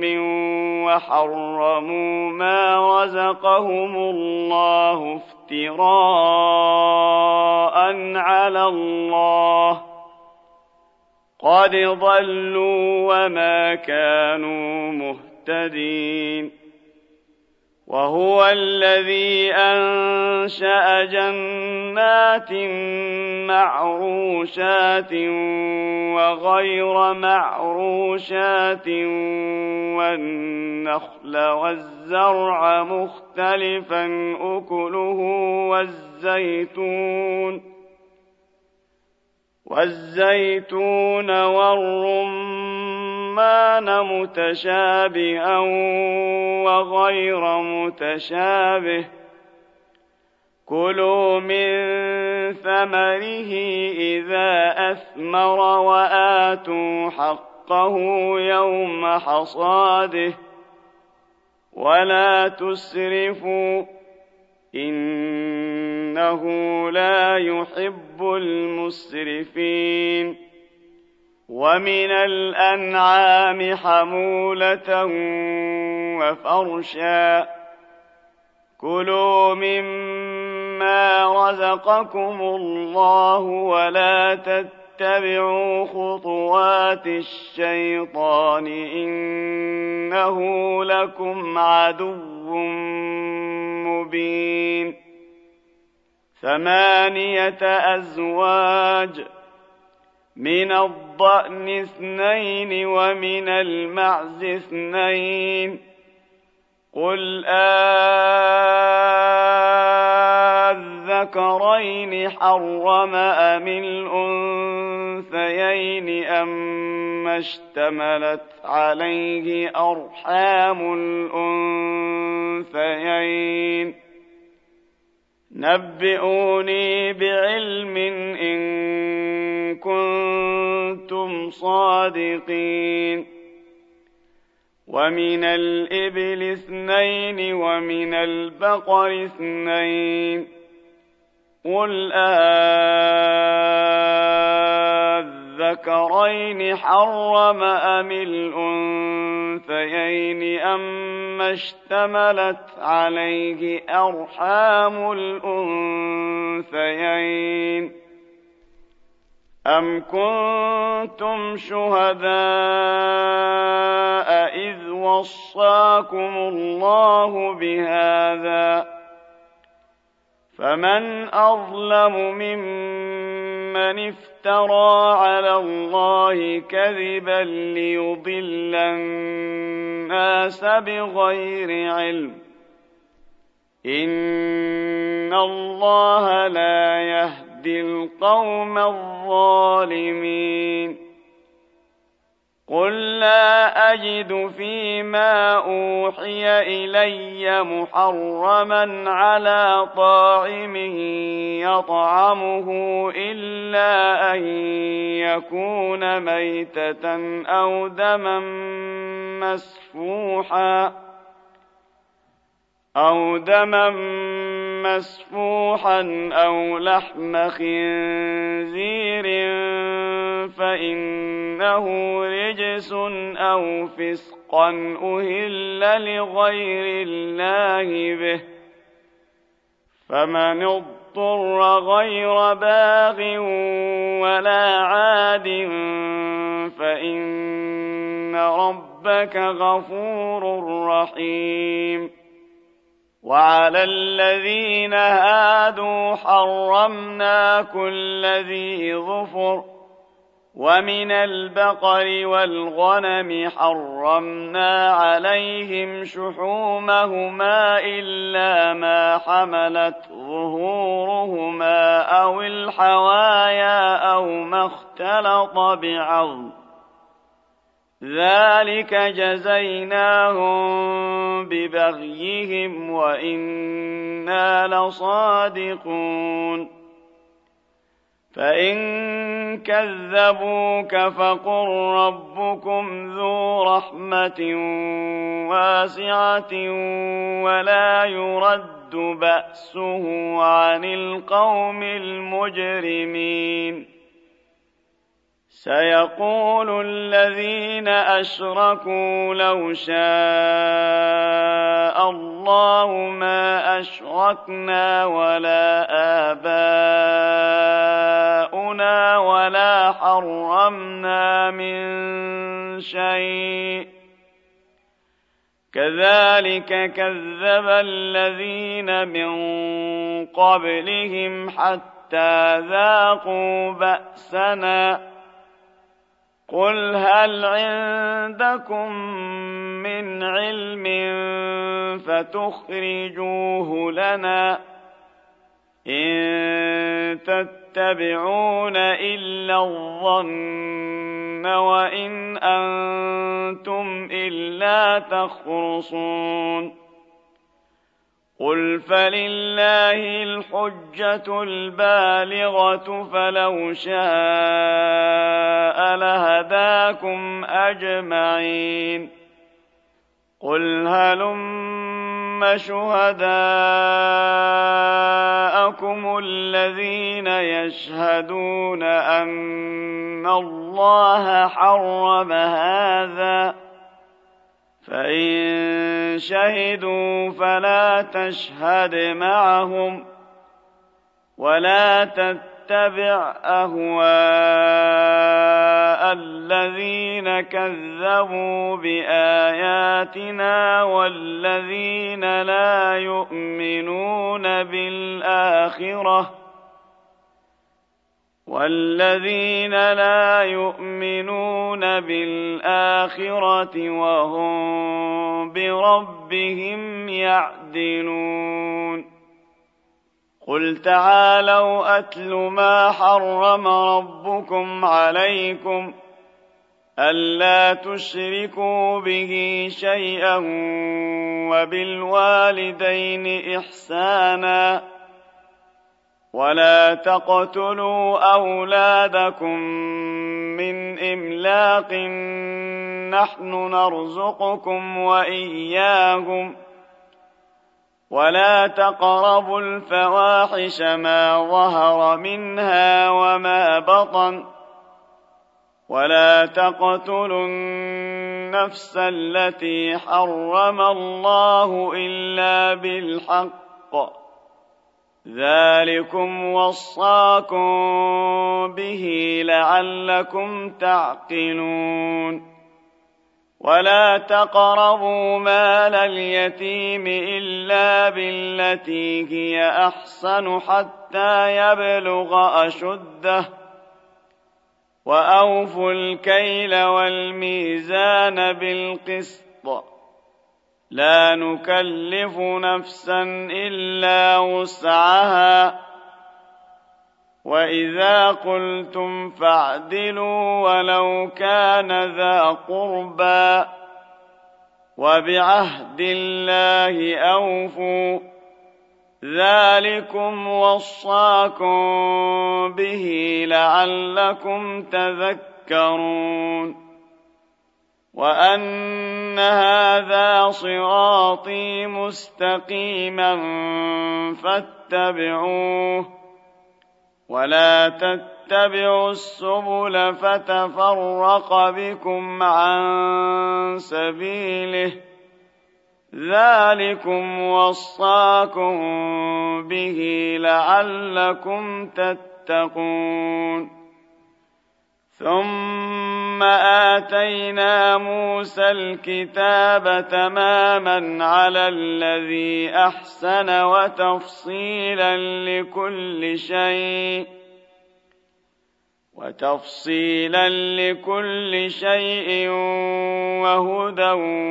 وحرموا ما رزقهم الله افتراء على الله قد ضلوا وما كانوا مهتدين وهو الذي أنشأ جنات معروشات وغير معروشات والنخل والزرع مختلفا أكله والزيتون والزيتون والرمان متشابها وغير متشابه كلوا من ثمره إذا أثمر وآتوا حقه يوم حصاده ولا تسرفوا إنه لا يحب المسرفين ومن الأنعام حمولة وفرشا كلوا مما رزقكم الله ولا تتبعوا خطوات الشيطان إنه لكم عدو مبين ثمانية أزواج من الضأن اثنين ومن المعز اثنين قل أذكرين حرم أم الأنثيين أما اشتملت عليه أرحام الأنثيين نبئوني بعلم إن كنتم صادقين ومن الإبل اثنين ومن البقر اثنين قل أذكرين حرم أم الأنثيين أما اشتملت عليه أرحام الأنثيين أم كنتم شهداء إذ وصاكم الله بهذا فمن أظلم ممن افترى على الله كذبا ليضل الناس بغير علم إن الله لا يهدي القوم الظالمين قل لا أجد فيما أوحي إلي محرما على طاعم يطعمه إلا أن يكون ميتة أو دما مسفوحا أو دما مسفوحا أو لحم خنزير فإنه رجس أو فسقا أهل لغير الله به فمن اضطر غير باغ ولا عاد فإن ربك غفور رحيم وعلى الذين هادوا حرمنا كل ذي ظفر ومن البقر والغنم حرمنا عليهم شحومهما إلا ما حملت ظهورهما أو الحوايا أو ما اختلط بعظم ذلك جزيناهم ببغيهم وإنا لصادقون فإن كذبوك فقل ربكم ذو رحمة واسعة ولا يرد بأسه عن القوم المجرمين سيقول الذين أشركوا لو شاء الله ما أشركنا ولا آباؤنا ولا حرمنا من شيء كذلك كذب الذين من قبلهم حتى ذاقوا بأسنا قل هل عندكم من علم فتخرجوه لنا إن تتبعون إلا الظن وإن أنتم إلا تخرصون قل فلله الحجة البالغة فلو شاء لهداكم أجمعين قل هلم شهداءكم الذين يشهدون أن الله حرم هذا فإن شهدوا فلا تشهد معهم ولا تتبع أهواء الذين كذبوا بآياتنا والذين لا يؤمنون بالآخرة والذين لا يؤمنون بالآخرة وهم بربهم يعدلون قل تعالوا أتل ما حرم ربكم عليكم ألا تشركوا به شيئا وبالوالدين إحسانا ولا تقتلوا أولادكم من إملاق نحن نرزقكم وإياهم ولا تقربوا الفواحش ما ظهر منها وما بطن ولا تقتلوا النفس التي حرم الله إلا بالحق ذلكم وصاكم به لعلكم تعقلون ولا تقربوا مال اليتيم إلا بالتي هي أحسن حتى يبلغ أشده وأوفوا الكيل والميزان بالقسط لا نكلف نفسا إلا وسعها وإذا قلتم فاعدلوا ولو كان ذا قربى وبعهد الله أوفوا ذلكم وصاكم به لعلكم تذكرون وأن هذا صراطي مستقيما فاتبعوه ولا تتبعوا السبل فتفرق بكم عن سبيله ذلكم وصاكم به لعلكم تتقون ثم آتينا موسى الكتاب تماما على الذي أحسن وتفصيلا لكل شيء وتفصيلا لكل شيء وهدى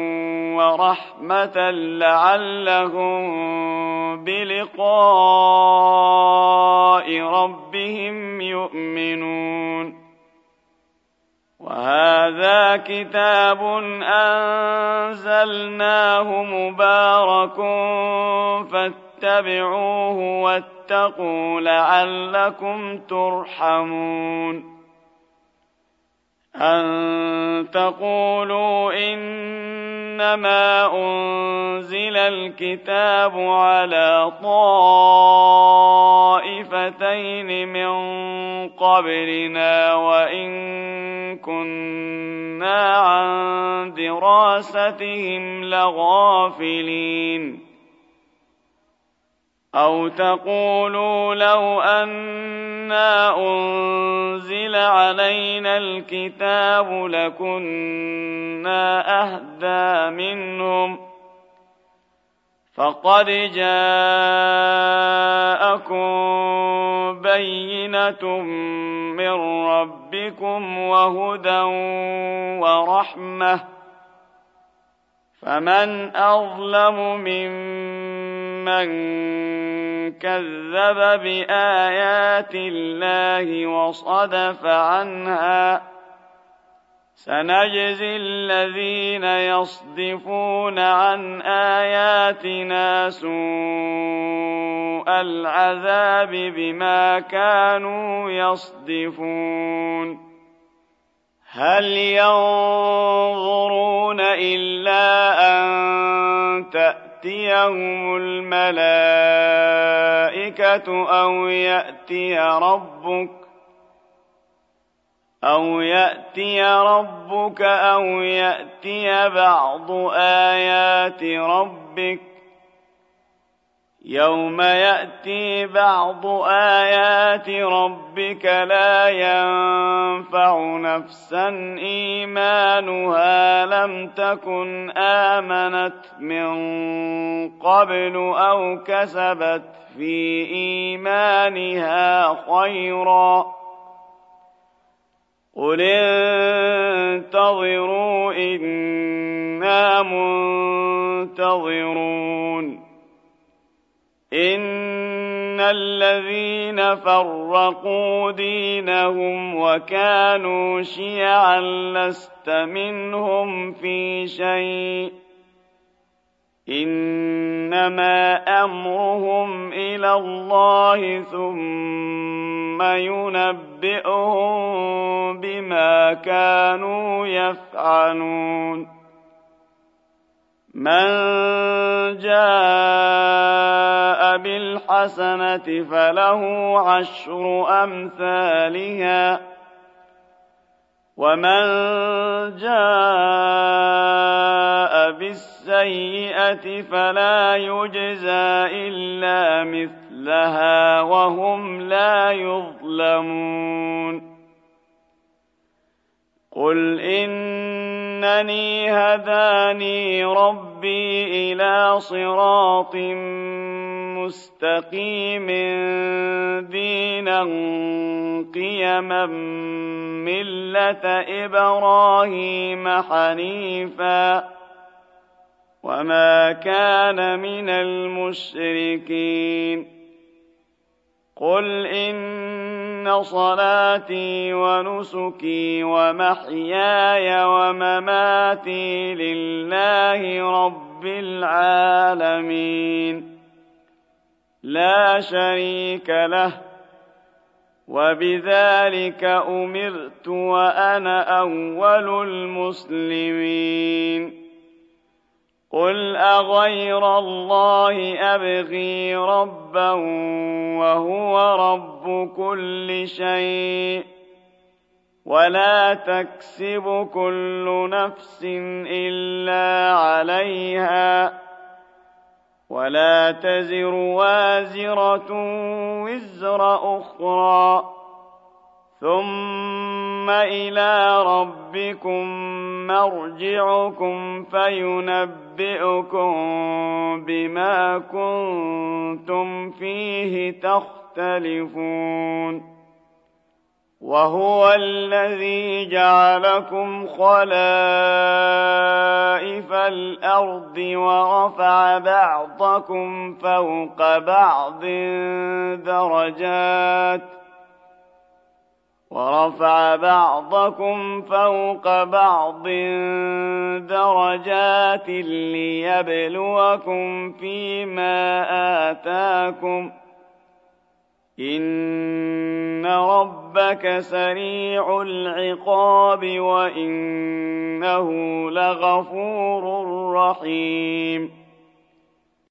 ورحمة لعلهم بلقاء ربهم يؤمنون. وهذا كتاب أنزلناه مبارك فاتبعوه واتقوا لعلكم ترحمون. أن تقولوا إنما أنزل الكتاب على طائفتين من قبلنا وإن كنا عن دراستهم لغافلين. أو تقولوا لو أنا أنزل علينا الكتاب لكنا أهدى منهم فقد جاءكم بينة من ربكم وهدى ورحمة فمن أظلم ممن كذب بآيات الله وصدف عنها. سنجزي الذين يصدفون عن آياتنا سوء العذاب بما كانوا يصدفون. هل ينظرون إلا أن تأتيهم الملائكة أو يأتي ربك أو يأتي ربك أو يأتي بعض آيات ربك يوم يأتي بعض آيات ربك لا ينفع نفسا إيمانها لم تكن آمنت من قبل أو كسبت في إيمانها خيرا قل انتظروا إنا منتظرون. إن الذين فرقوا دينهم وكانوا شيعا لست منهم في شيء إنما أمرهم إلى الله ثم ينبئهم بما كانوا يفعلون. من جاء بالحسنة فله عشر أمثالها ومن جاء بالسيئة فلا يجزى إلا مثلها وهم لا يظلمون. قل إنني هداني ربي إلى صراط مستقيم دينا قيما ملة إبراهيم حنيفا وما كان من المشركين. قل إن صلاتي ونسكي ومحياي ومماتي لله رب العالمين لا شريك له وبذلك أمرت وأنا أول المسلمين. قل أغير الله أبغي ربا وهو رب كل شيء ولا تكسب كل نفس إلا عليها ولا تزر وازرة وزر أخرى ثم إلى ربكم مرجعكم فينبئكم بما كنتم فيه تختلفون. وهو الذي جعلكم خلائف الأرض ورفع بعضكم فوق بعض درجات ورفع بعضكم فوق بعض درجات ليبلوكم فيما آتاكم إن ربك سريع العقاب وإنه لغفور رحيم